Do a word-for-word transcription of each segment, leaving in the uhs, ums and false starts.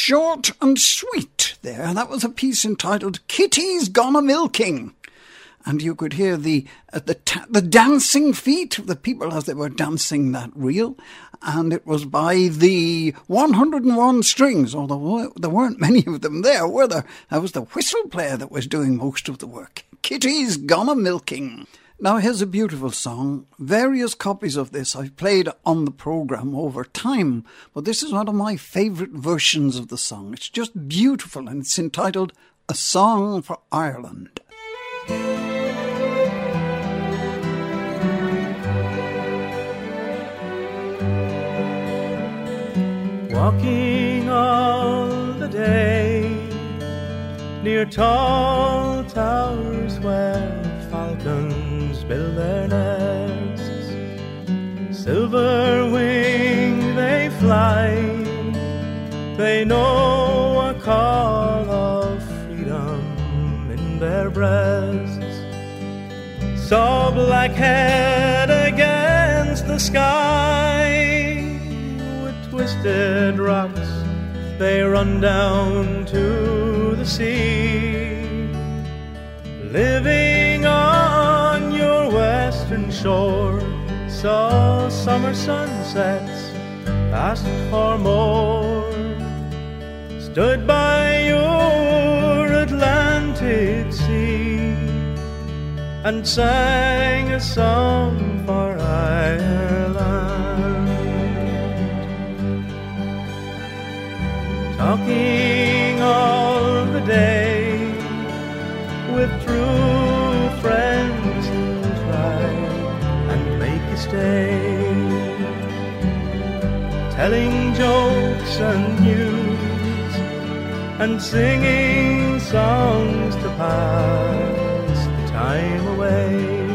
Short and sweet there. That was a piece entitled Kitty's Gone a Milking. And you could hear the uh, the ta- the dancing feet of the people as they were dancing that reel. And it was by the one hundred and one Strings, although there weren't many of them there, were there? That was the whistle player that was doing most of the work. Kitty's Gone a Milking. Now here's a beautiful song. Various copies of this I've played on the programme over time, but this is one of my favourite versions of the song. It's just beautiful, and it's entitled A Song for Ireland. Walking all the day near tall towers where falcons build their nests, silver wing they fly, they know a call of freedom in their breasts. Saw black head against the sky, with twisted rocks they run down to the sea. Living on your western shore, saw summer sunsets, asked for more. Stood by your Atlantic sea and sang a song for Ireland. Talking all the day with true friends who try and make you stay, telling jokes and news and singing songs to pass the time away.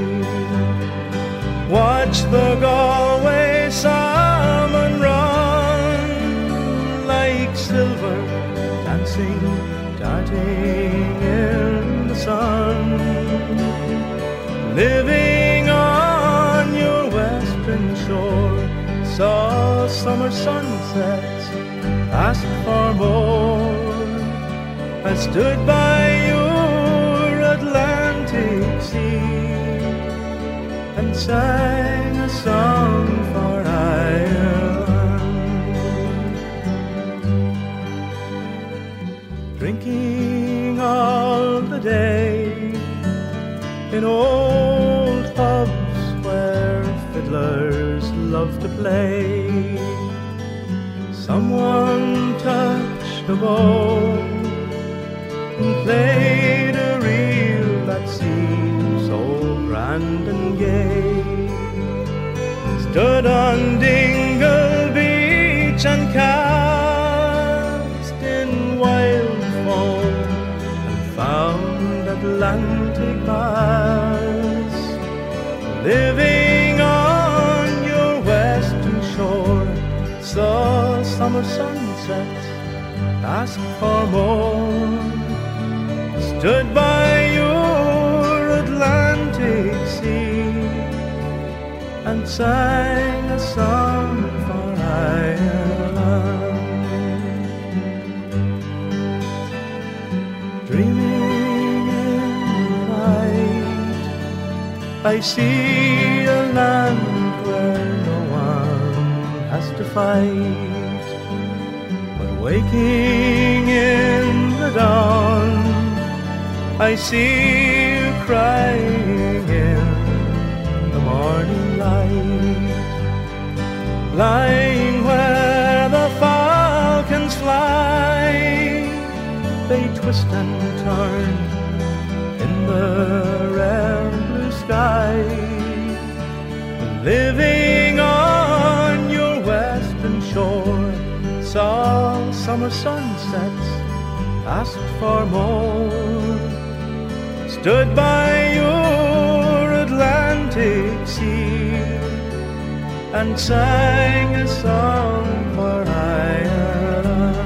Watch the Galway salmon run like silver dancing, darting in the sun. Living on your western shore, saw summer sunsets, asked for more. I stood by your Atlantic sea and sang a song for Ireland. Drinking all the day in old pubs where fiddlers love to play. Someone touched a bow and played a reel that seemed so grand and gay. Stood on Dingle Beach and cast in wild foam and found Atlantic bass. Living on your western shore, saw summer sunsets, asked for more. Stood by your Atlantic sea and sang a song for Ireland. Dreaming in the night, I see a land where no one has to fight. But waking in the dawn, I see you crying in the morning light. Lying where the falcons fly, they twist and turn in the rare blue sky. Living on your western shore, saw summer sunsets, asked for more. Stood by your Atlantic sea and sang a song for Ireland.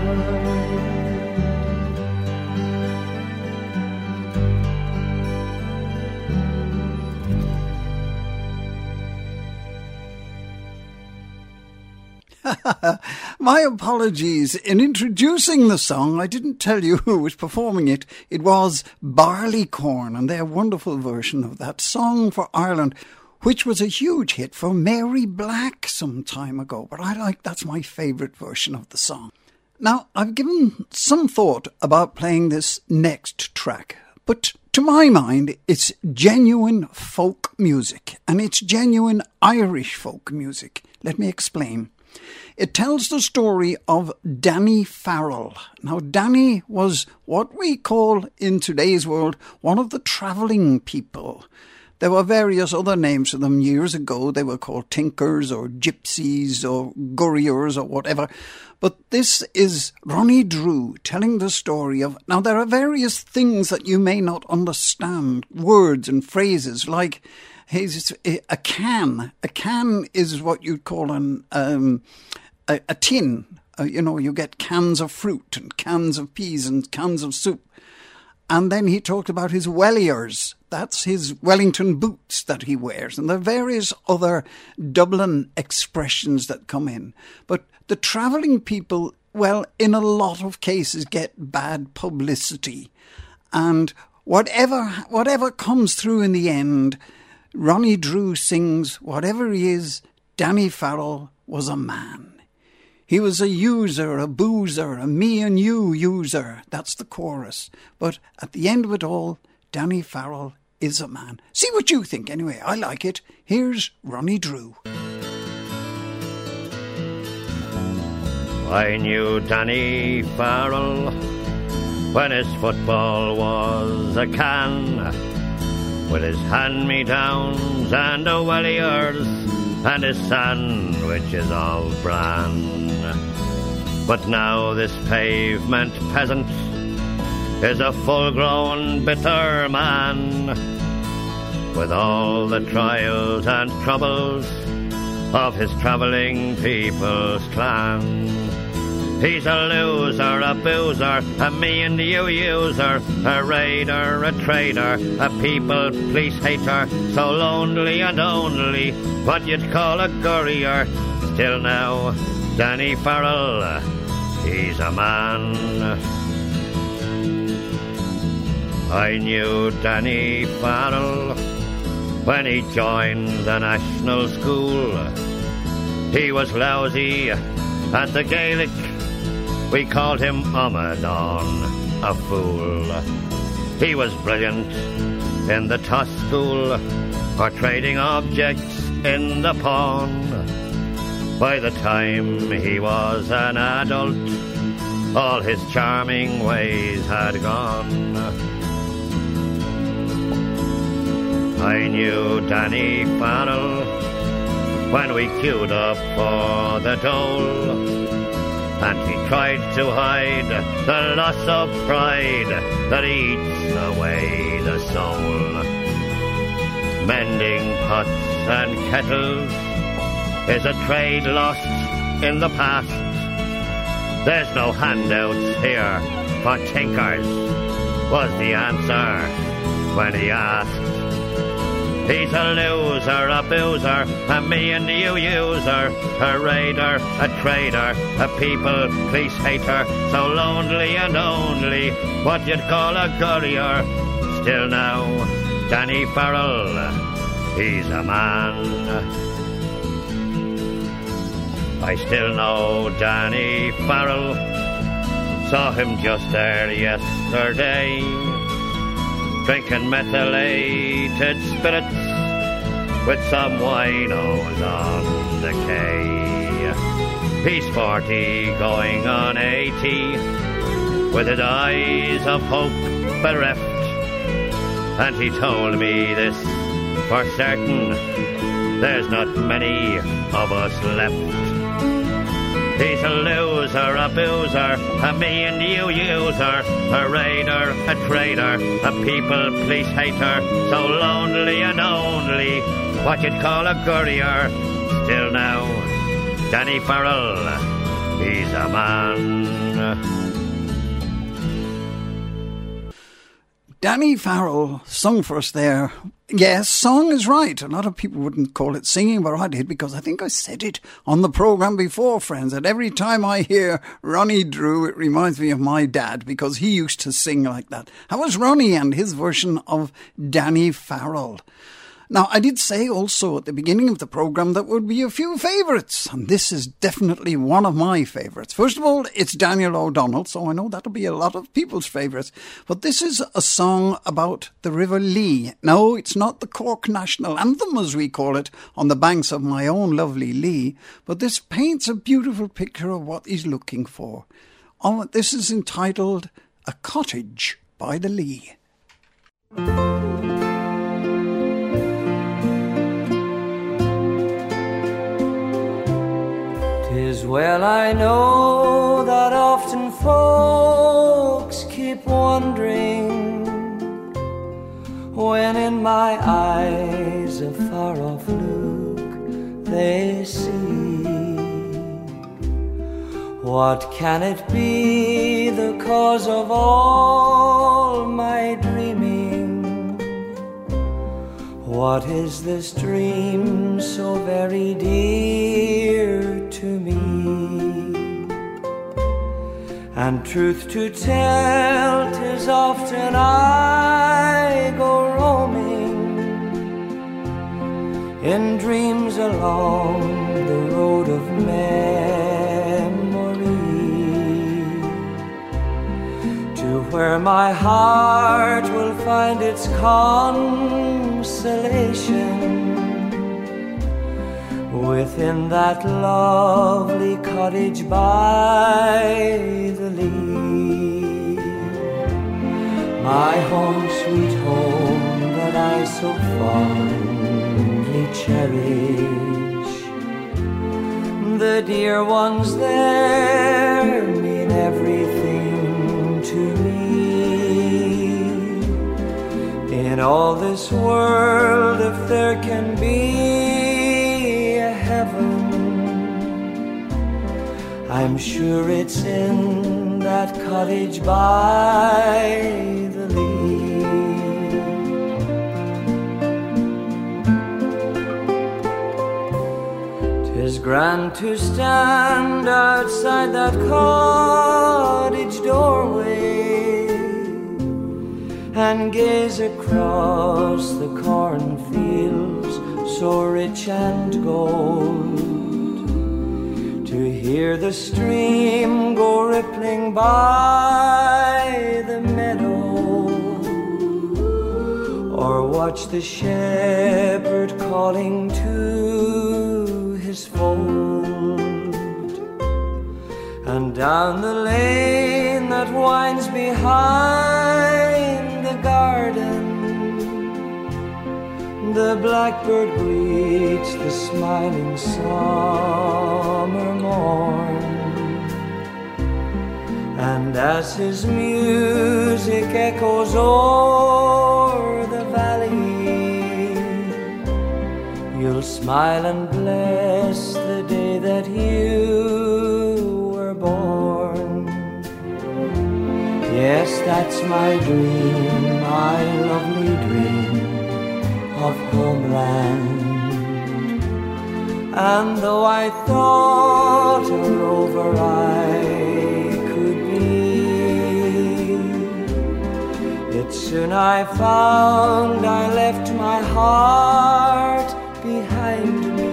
My apologies. In introducing the song, I didn't tell you who was performing it. It was Barleycorn, and their wonderful version of that song for Ireland, which was a huge hit for Mary Black some time ago. But I like, that's my favourite version of the song. Now, I've given some thought about playing this next track, but to my mind, it's genuine folk music, and it's genuine Irish folk music. Let me explain. It tells the story of Danny Farrell. Now, Danny was what we call, in today's world, one of the travelling people. There were various other names for them years ago. They were called tinkers or gypsies or gurriers or whatever. But this is Ronnie Drew telling the story of... Now, there are various things that you may not understand, words and phrases, like his, a can. A can is what you'd call an, um, a, a tin. Uh, you know, you get cans of fruit and cans of peas and cans of soup. And then he talked about his welliers. That's his Wellington boots that he wears. And there are various other Dublin expressions that come in. But the travelling people, well, in a lot of cases get bad publicity. And whatever whatever comes through in the end, Ronnie Drew sings, whatever he is, Danny Farrell was a man. He was a user, a boozer, a me and you user. That's the chorus. But at the end of it all, Danny Farrell is a man. See what you think anyway. I like it. Here's Ronnie Drew. I knew Danny Farrell when his football was a can, with his hand-me-downs and the welliers and his sandwiches of bran. But now this pavement peasant is a full-grown bitter man, with all the trials and troubles of his travelling people's clan. He's a loser, a boozer, a me and you user, a raider, a trader, a people police hater, so lonely and only what you'd call a gurrier. Still now, Danny Farrell, he's a man. I knew Danny Farrell when he joined the national school. He was lousy at the Gaelic. We called him Amadon, a fool. He was brilliant in the toss school, or trading objects in the pawn. By the time he was an adult, all his charming ways had gone. I knew Danny Farrell when we queued up for the dole, and he tried to hide the loss of pride that eats away the soul. Mending pots and kettles is a trade lost in the past. There's no handouts here for tinkers, was the answer when he asked. He's a loser, a boozer, a me and you user, a raider, a trader, a people police hater, so lonely and only what you'd call a gurrier. Still now, Danny Farrell, he's a man. I still know Danny Farrell, saw him just there yesterday, drinking methylated spirits with some winos on the quay. He's forty, going on eighty, with his eyes of hope bereft, and he told me this for certain, there's not many of us left. He's a loser, a boozer, a me and you user, a raider, a trader, a people police hater, so lonely and only what you'd call a gurrier. Still now, Danny Farrell, he's a man. Danny Farrell sung for us there. Yes, song is right. A lot of people wouldn't call it singing, but I did, because I think I said it on the programme before, friends, that every time I hear Ronnie Drew, it reminds me of my dad, because he used to sing like that. That was Ronnie and his version of Danny Farrell. Now, I did say also at the beginning of the programme that would be a few favourites, and this is definitely one of my favourites. First of all, it's Daniel O'Donnell, so I know that'll be a lot of people's favourites. But this is a song about the River Lee. No, it's not the Cork National Anthem, as we call it, on the banks of my own lovely Lee, but this paints a beautiful picture of what he's looking for. Oh, this is entitled A Cottage by the Lee. 'Tis well I know that often folks keep wondering when in my eyes a far-off look they see. What can it be, the cause of all my dreaming? What is this dream so very dear to me? And truth to tell, 'tis often I go roaming in dreams along the road of memory, to where my heart will find its consolation within that lovely cottage by the Lee. My home, sweet home, that I so fondly cherish. The dear ones there mean everything to me. In all this world, if there can be a heaven, I'm sure it's in that cottage by the Lee. 'Tis grand to stand outside that cottage doorway and gaze across the cornfields so rich and gold, to hear the stream go rippling by the meadow, or watch the shepherd calling to his fold. And down the lane that winds behind the garden, the blackbird greets the smiling summer morn. And as his music echoes o'er the valley, you'll smile and bless the day that you were born. Yes, that's my dream, my lovely dream of homeland. And though I thought a rover I could be, yet soon I found I left my heart behind me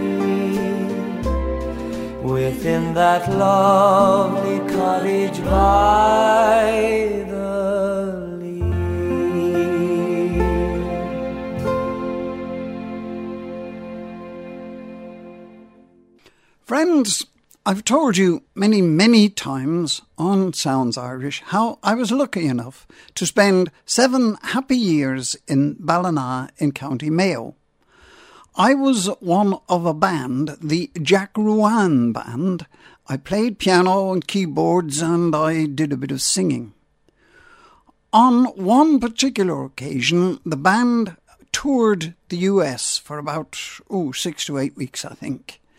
within that lovely cottage by the Friends, I've told you many, many times on Sounds Irish how I was lucky enough to spend seven happy years in Ballina in County Mayo. I was one of a band, the Jack Ruane Band. I played piano and keyboards and I did a bit of singing. On one particular occasion, the band toured the U S for about oh, six to eight weeks, I think.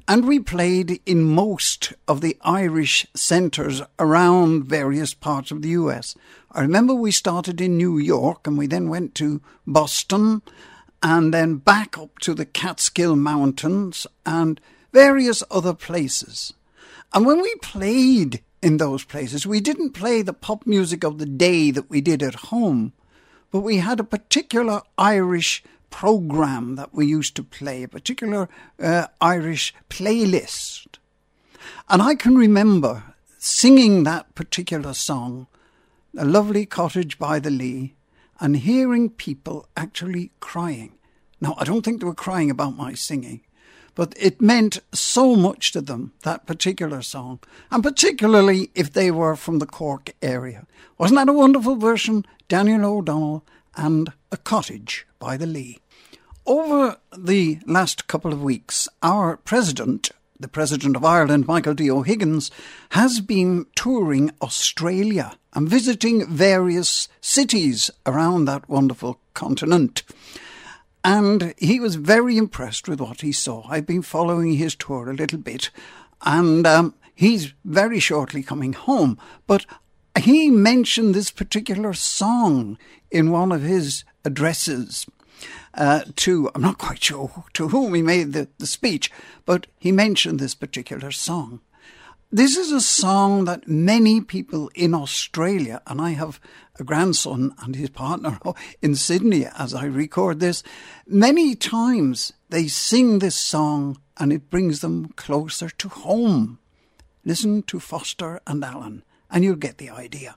And we played in most of the Irish centres around various parts of the U S. I remember we started in New York and we then went to Boston and then back up to the Catskill Mountains and various other places. And when we played in those places, we didn't play the pop music of the day that we did at home, but we had a particular Irish program that we used to play, a particular uh, Irish playlist. And I can remember singing that particular song, A Lovely Cottage by the Lee, and hearing people actually crying. Now, I don't think they were crying about my singing, but it meant so much to them, that particular song, and particularly if they were from the Cork area. Wasn't that a wonderful version? Daniel O'Donnell and A Cottage by the Lee. Over the last couple of weeks, our president, the President of Ireland, Michael D. O'Higgins, has been touring Australia and visiting various cities around that wonderful continent. And he was very impressed with what he saw. I've been following his tour a little bit, and um, he's very shortly coming home. But he mentioned this particular song in one of his addresses. Uh, to, I'm not quite sure to whom he made the, the speech, but he mentioned this particular song. This is a song that many people in Australia, and I have a grandson and his partner in Sydney as I record this, many times they sing this song and it brings them closer to home. Listen to Foster and Allen and you'll get the idea.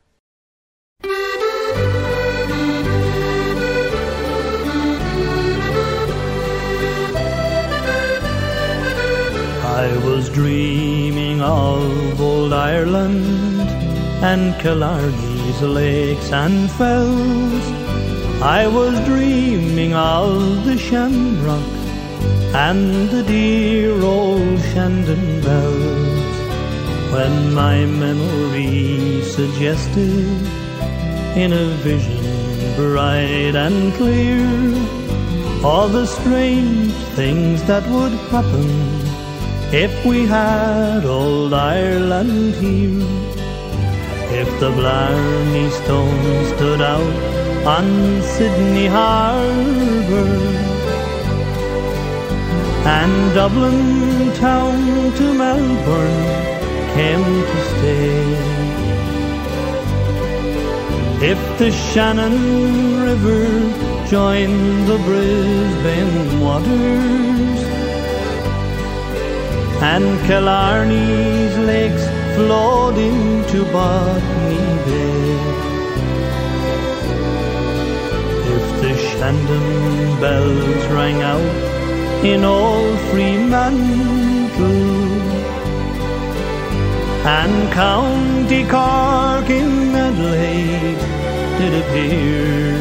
I was dreaming of old Ireland and Killarney's lakes and fells. I was dreaming of the shamrock and the dear old Shandon bells, when my memory suggested in a vision bright and clear all the strange things that would happen if we had old Ireland here. If the Blarney Stone stood out on Sydney Harbour and Dublin town to Melbourne came to stay, if the Shannon River joined the Brisbane waters and Killarney's lakes flowed into Botany Bay, if the Shandon bells rang out in old Fremantle and County Cork in Adelaide did appear,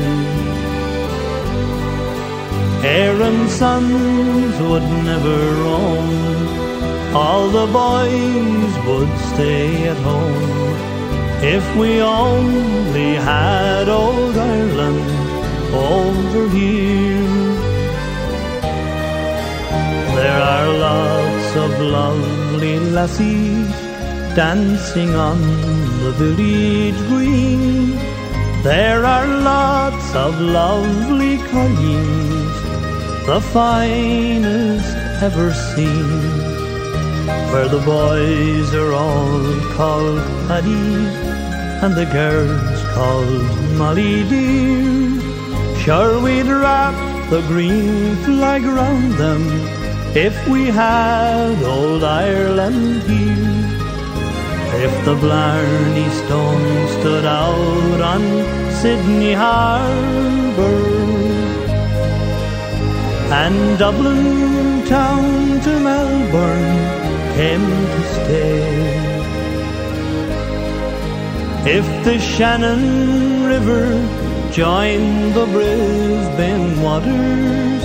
Aaron's sons would never roam, all the boys would stay at home, if we only had old Ireland over here. There are lots of lovely lassies dancing on the village green. There are lots of lovely collies, the finest ever seen, where the boys are all called Paddy and the girls called Molly dear. Sure we'd wrap the green flag round them if we had old Ireland here. If the Blarney Stone stood out on Sydney Harbour and Dublin town to Melbourne came to stay, if the Shannon River joined the Brisbane waters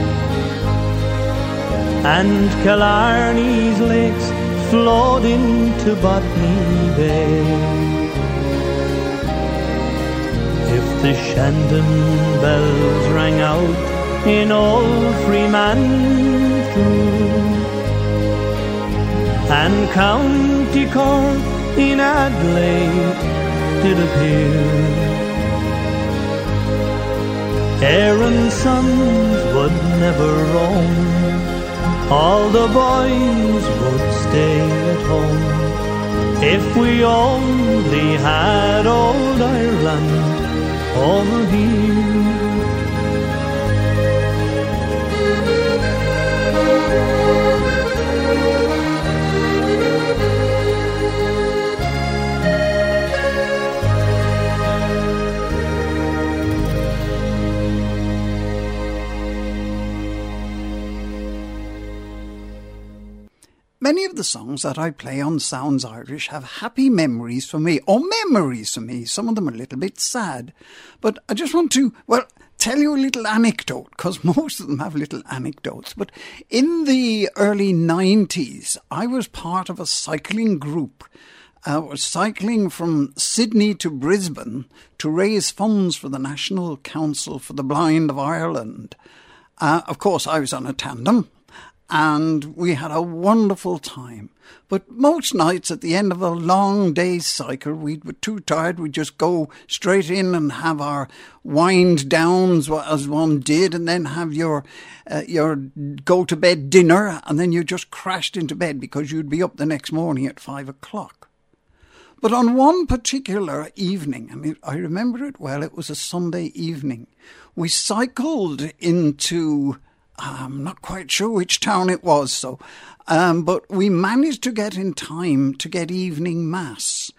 and Killarney's lakes flowed into Botany Bay, if the Shandon bells rang out in old Fremantle and County Cork in Adelaide did appear. Erin's sons would never roam, all the boys would stay at home. If we only had old Ireland over here. Many of the songs that I play on Sounds Irish have happy memories for me, or memories for me. Some of them are a little bit sad. But I just want to, well, tell you a little anecdote, because most of them have little anecdotes. But in the early nineties, I was part of a cycling group. I was cycling from Sydney to Brisbane to raise funds for the National Council for the Blind of Ireland. Uh, of course, I was on a tandem. And we had a wonderful time. But most nights at the end of a long day's cycle, we were too tired. We'd just go straight in and have our wind downs, as one did, and then have your uh, your go-to-bed dinner, and then you just crashed into bed because you'd be up the next morning at five o'clock. But on one particular evening, I mean, I remember it well, it was a Sunday evening, we cycled into... I'm not quite sure which town it was, so, um, but we managed to get in time to get evening mass.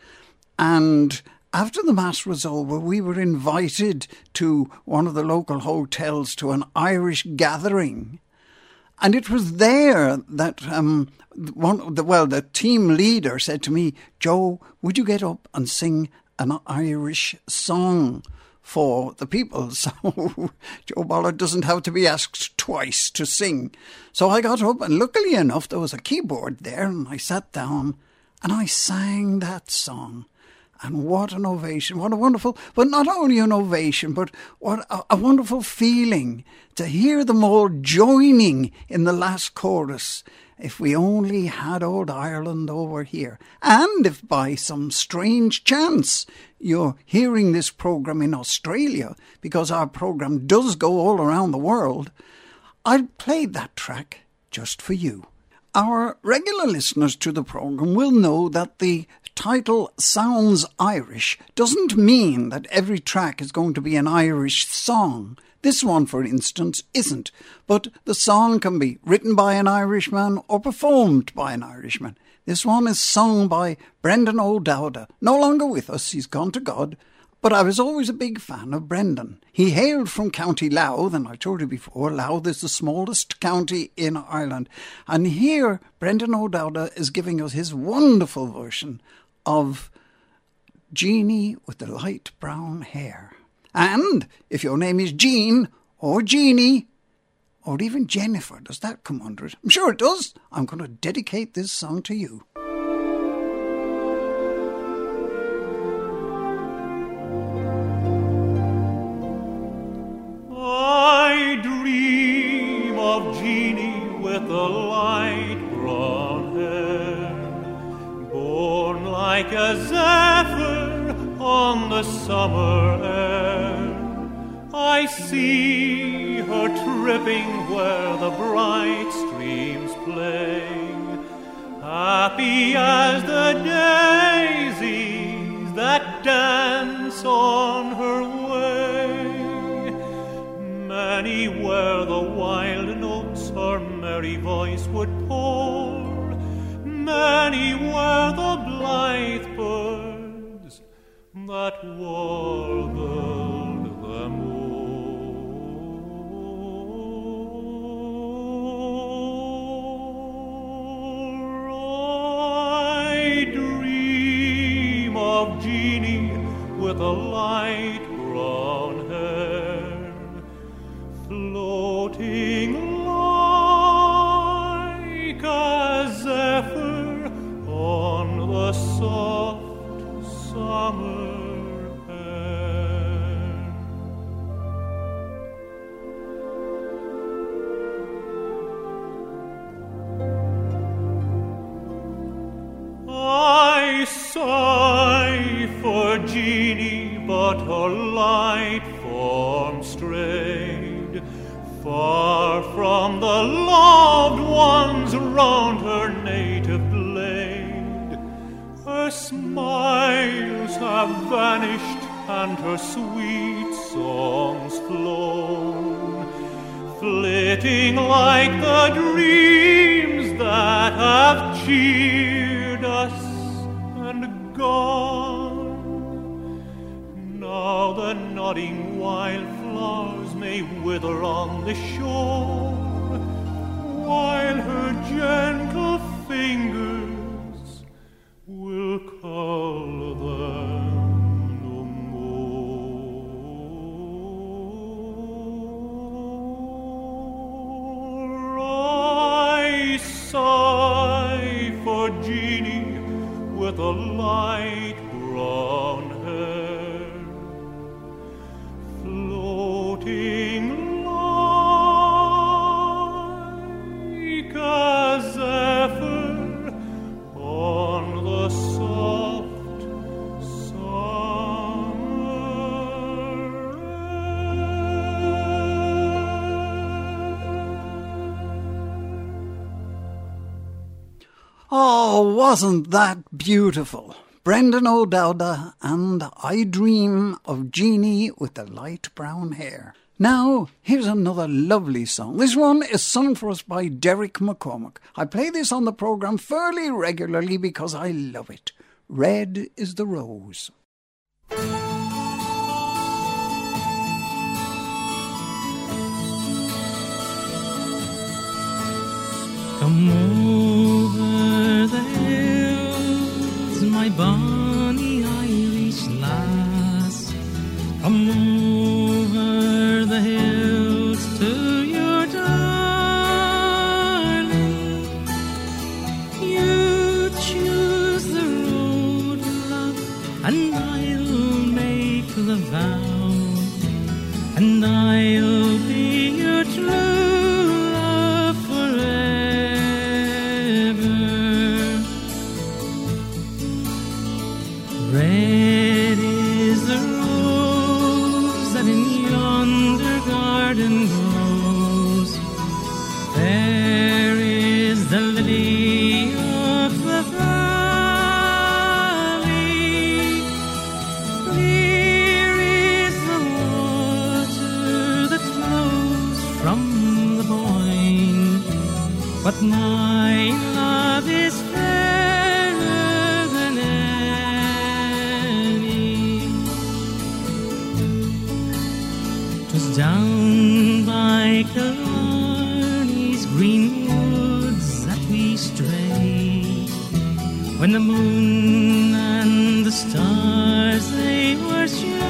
And after the mass was over, we were invited to one of the local hotels to an Irish gathering. And it was there that um, one, the, well, the team leader said to me, "Joe, would you get up and sing an Irish song for the people?" So Joe Bollard doesn't have to be asked twice to sing. So I got up, and luckily enough there was a keyboard there, and I sat down and I sang that song. And what an ovation, what a wonderful, but not only an ovation, but what a, a wonderful feeling to hear them all joining in the last chorus. If we only had old Ireland over here. And if by some strange chance you're hearing this programme in Australia, because our programme does go all around the world, I'll play that track just for you. Our regular listeners to the programme will know that the title Sounds Irish doesn't mean that every track is going to be an Irish song. This one, for instance, isn't, but the song can be written by an Irishman or performed by an Irishman. This one is sung by Brendan O'Dowda, no longer with us, he's gone to God, but I was always a big fan of Brendan. He hailed from County Louth, and I told you before, Louth is the smallest county in Ireland, and here Brendan O'Dowda is giving us his wonderful version of Jeanie with the light brown hair. And if your name is Jean or Jeanie or even Jennifer, does that come under it? I'm sure it does. I'm going to dedicate this song to you. I dream of Jeanie with the light brown hair, born like a zephyr on the summer air. I see her tripping where the bright streams play, happy as the daisies that dance on her way. Many where the wild notes her merry voice would pour, many were the blithe birds that warbled the moor. I dream of Jeanie with a light brown hair, floating like a zephyr on the soft summer air. sigh for Jeanie, but her light form strayed far from the loved ones round her native glade. Her smiles have vanished and her sweet songs flown, flitting like the dreams that have cheered us and gone. Now the nodding wildflowers may wither on the shore, while her gentle fingers will call them no more. I sigh for Jeanie with a light brown hair, floating like a zephyr on the soft summer air. Oh, wasn't that beautiful? Brendan O'Dowda and I Dream of Jeanie with the Light Brown Hair. Now, here's another lovely song. This one is sung for us by Derek McCormack. I play this on the programme fairly regularly because I love it. Red is the Rose. Come over the hills, my bonny Irish lass. Come over the hills to your darling. You choose the road, love, and I'll make the vow, and I'll be your true Red is the rose that in yonder garden grows. Fair is the lily of the valley. Clear is the water that flows from the Boyne. But my love is fairer than down by Killarney's green woods that we strayed, when the moon and the stars they were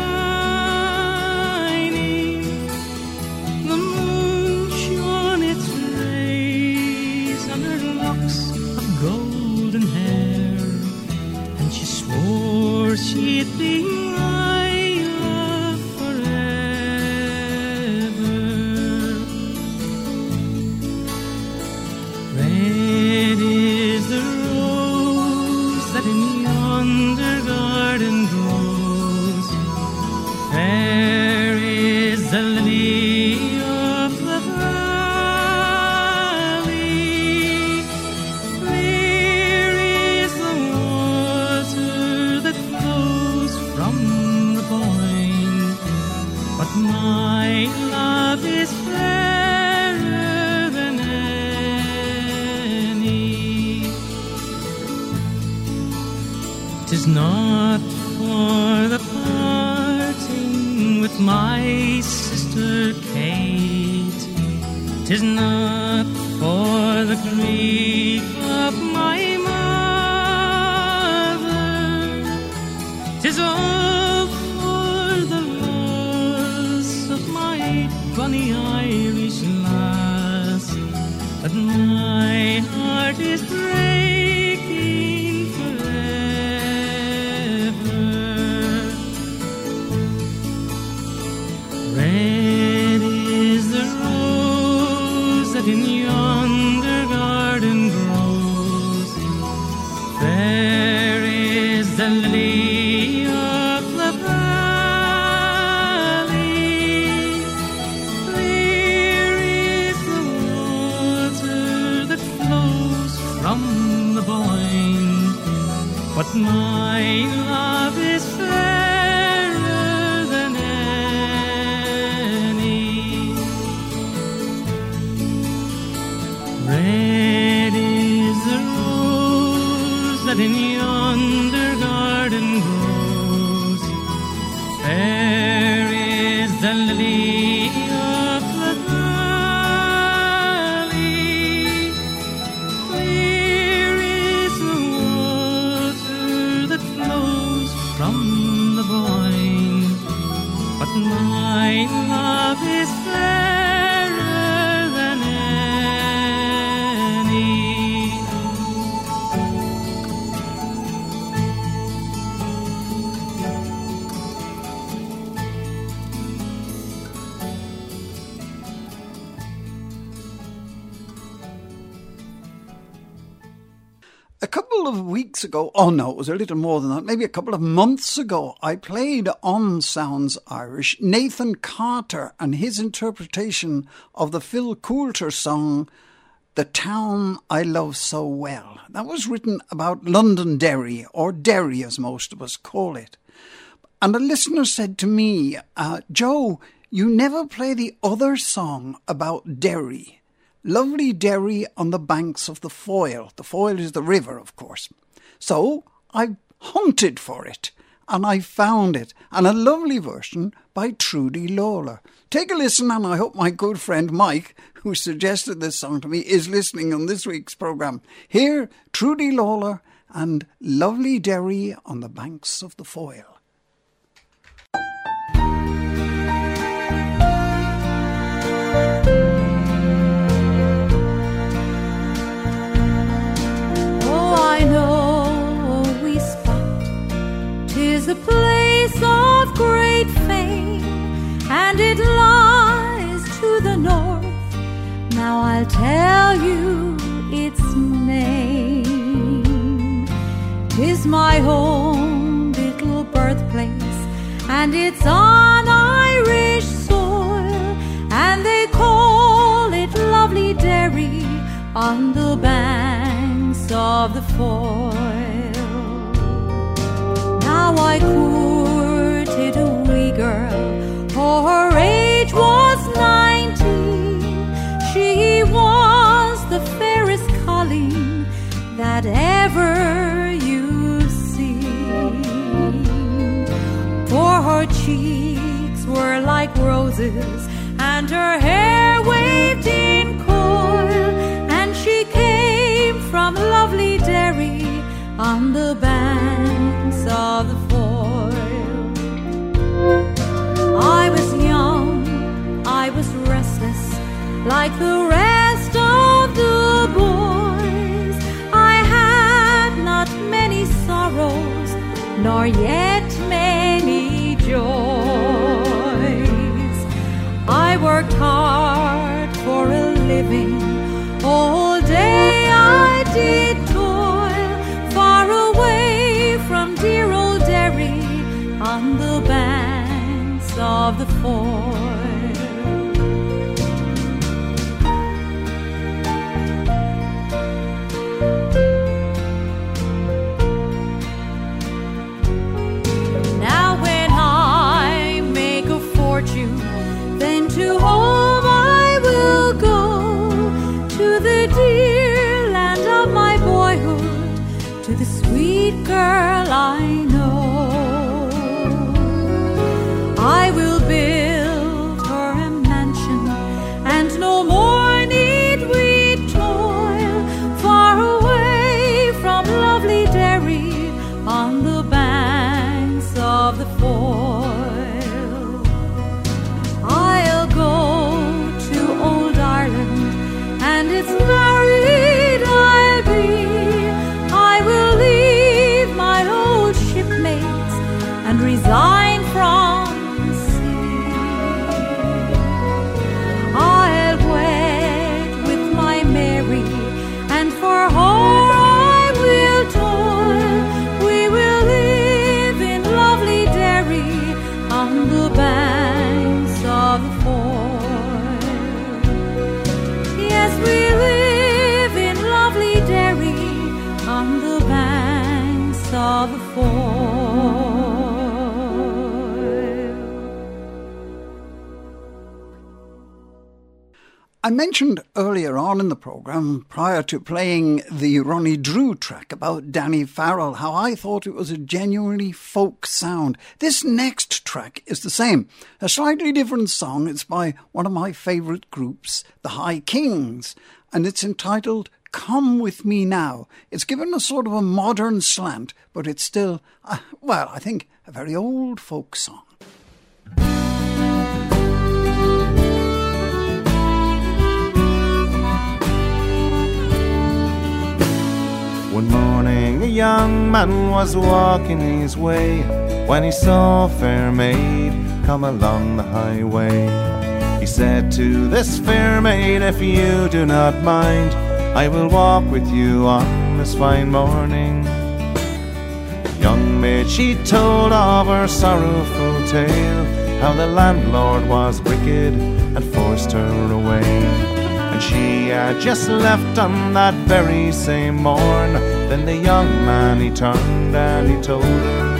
shining. The moon shone its rays on her locks of golden hair, and she swore she'd be not for the parting with my sister Kate, 'tis not for the grief of my mother, 'tis all for the loss of my bonny Irish lass, but my heart is breaking forever. Red is the rose that in yonder garden grows, the lily of the valley. Clear is the water that flows from the Boyne, but my love is fairer than any. Red is the rose that in yonder garden grows. Fair is the lily of the valley. Clear is the water that flows from the Boyne, but my love is fairer than any. A couple of weeks ago, oh no, it was a little more than that, maybe a couple of months ago, I played on Sounds Irish Nathan Carter and his interpretation of the Phil Coulter song, The Town I Love So Well. That was written about Londonderry, or Derry as most of us call it. And a listener said to me, uh, Joe, you never play the other song about Derry. Lovely Derry on the banks of the Foyle. The Foyle is the river, of course. So I hunted for it, and I found it, and a lovely version by Trudy Lawler. Take a listen, and I hope my good friend Mike, who suggested this song to me, is listening on this week's programme. Here, Trudy Lawler and Lovely Derry on the banks of the Foyle. A place of great fame, and it lies to the north. Now I'll tell you its name. 'Tis my home little birthplace, and it's on Irish soil, and they call it Lovely Derry on the banks of the Foyle. Now I courted a wee girl, for her age was nineteen. She was the fairest colleen that ever you've seen. For her cheeks were like roses, and her hair waved in coil, and she came from Lovely Derry on the banks of the Foyle. I was young, I was restless, like the rest of the boys. I had not many sorrows, nor yet many joys. I worked hard for a living, all day I did toil, far away from dear old Derry on the banks of the Foyle. Now when I make a fortune, then to home I will go, to the dear land of my boyhood, to the sweet girl I know. I will build of the foil. I mentioned earlier on in the programme, prior to playing the Ronnie Drew track about Danny Farrell, how I thought it was a genuinely folk sound. This next track is the same. A slightly different song. It's by one of my favourite groups, the High Kings, and it's entitled Come With Me Now. It's given a sort of a modern slant, but it's still, uh, well, I think, a very old folk song. One morning a young man was walking his way when he saw a fair maid come along the highway. He said to this fair maid, if you do not mind, I will walk with you on this fine morning. Young maid, she told of her sorrowful tale, how the landlord was wicked and forced her away. And she had just left on that very same morn. Then the young man, he turned and he told her,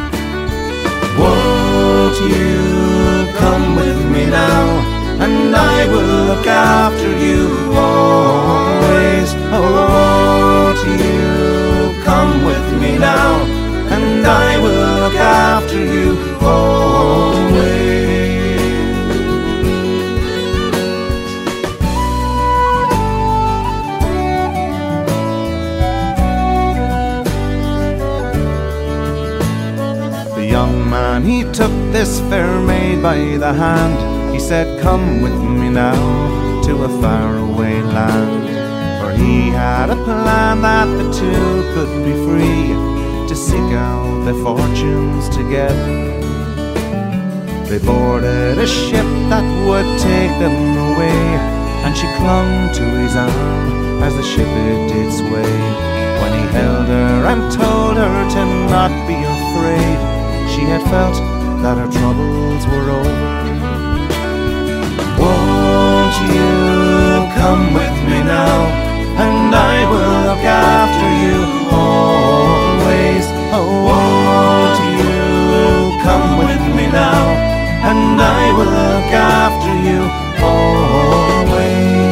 won't you come with me now, and I will look after you always. Oh, won't you come with me now, and I will look after you always. Man, he took this fair maid by the hand. He said, come with me now to a faraway land. For he had a plan that the two could be free to seek out their fortunes together. They boarded a ship that would take them away, and she clung to his arm as the ship it did sway. When he held her and told her to not be afraid, she had felt that her troubles were over. Won't you come with me now, and I will look after you always. Oh, won't you come with me now, and I will look after you always.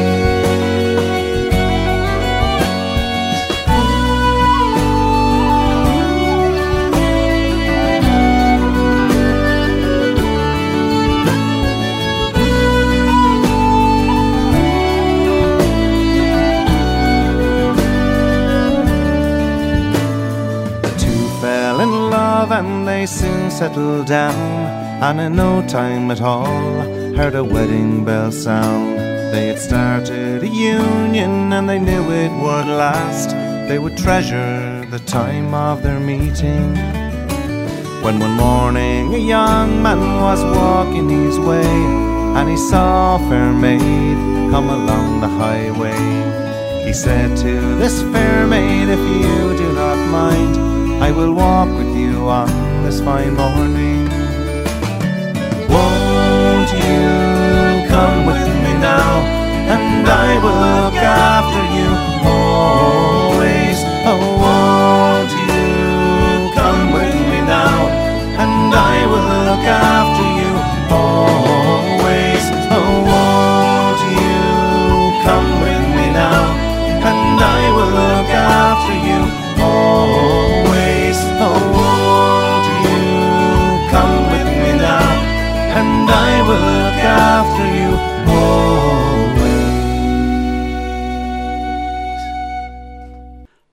And they soon settled down, and in no time at all heard a wedding bell sound. They had started a union, and they knew it would last. They would treasure the time of their meeting. When one morning a young man was walking his way, and he saw a fair maid come along the highway. He said to this fair maid, if you do not mind, I will walk with you on this fine morning. Won't you come with me now, and I will look